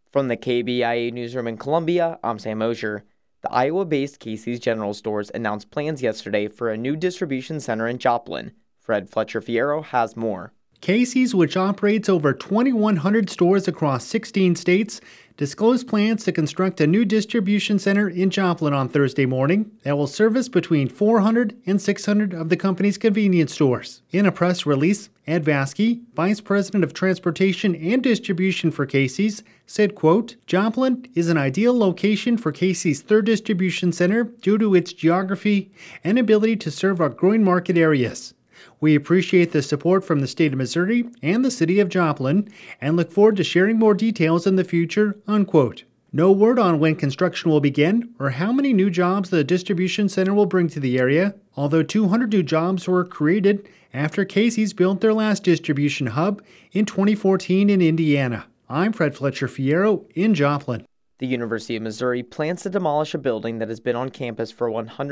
From the KBIA newsroom in Columbia, I'm Sam Mosher. The Iowa-based Casey's General Stores announced plans yesterday for a new distribution center in Joplin. Fred Fletcher Fierro has more. Casey's, which operates over 2,100 stores across 16 states, disclosed plans to construct a new distribution center in Joplin on Thursday morning that will service between 400 and 600 of the company's convenience stores. In a press release, Ed Vasky, Vice President of Transportation and Distribution for Casey's, said, quote, "Joplin is an ideal location for Casey's third distribution center due to its geography and ability to serve our growing market areas. We appreciate the support from the state of Missouri and the city of Joplin and look forward to sharing more details in the future," unquote. No word on when construction will begin or how many new jobs the distribution center will bring to the area, although 200 new jobs were created after Casey's built their last distribution hub in 2014 in Indiana. I'm Fred Fletcher Fierro in Joplin. The University of Missouri plans to demolish a building that has been on campus for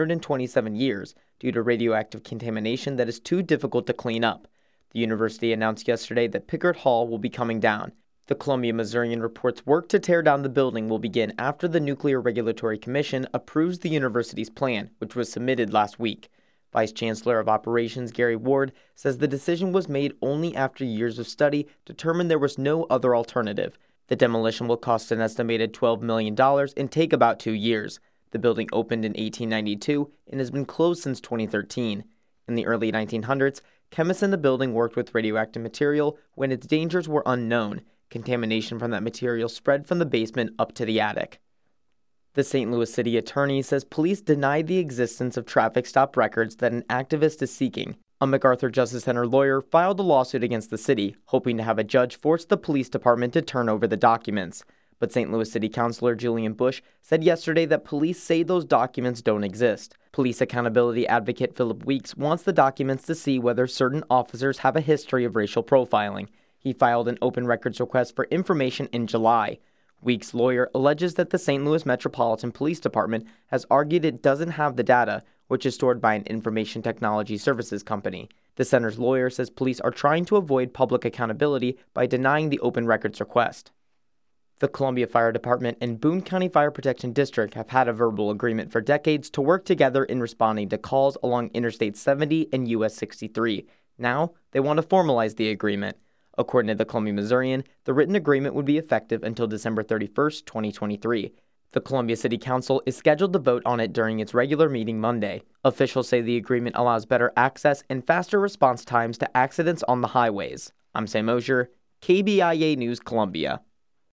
127 years due to radioactive contamination that is too difficult to clean up. The university announced yesterday that Pickard Hall will be coming down. The Columbia Missourian reports work to tear down the building will begin after the Nuclear Regulatory Commission approves the university's plan, which was submitted last week. Vice Chancellor of Operations Gary Ward says the decision was made only after years of study determined there was no other alternative. The demolition will cost an estimated $12 million and take about 2 years. The building opened in 1892 and has been closed since 2013. In the early 1900s, chemists in the building worked with radioactive material when its dangers were unknown. Contamination from that material spread from the basement up to the attic. The St. Louis City Attorney says police denied the existence of traffic stop records that an activist is seeking. A MacArthur Justice Center lawyer filed a lawsuit against the city, hoping to have a judge force the police department to turn over the documents. But St. Louis City Councilor Julian Bush said yesterday that police say those documents don't exist. Police accountability advocate Philip Weeks wants the documents to see whether certain officers have a history of racial profiling. He filed an open records request for information in July. Weeks' lawyer alleges that the St. Louis Metropolitan Police Department has argued it doesn't have the data, which is stored by an information technology services company. The center's lawyer says police are trying to avoid public accountability by denying the open records request. The Columbia Fire Department and Boone County Fire Protection District have had a verbal agreement for decades to work together in responding to calls along Interstate 70 and US 63. Now, they want to formalize the agreement. According to the Columbia Missourian, the written agreement would be effective until December 31st, 2023. The Columbia City Council is scheduled to vote on it during its regular meeting Monday. Officials say the agreement allows better access and faster response times to accidents on the highways. I'm Sam Mosher, KBIA News, Columbia.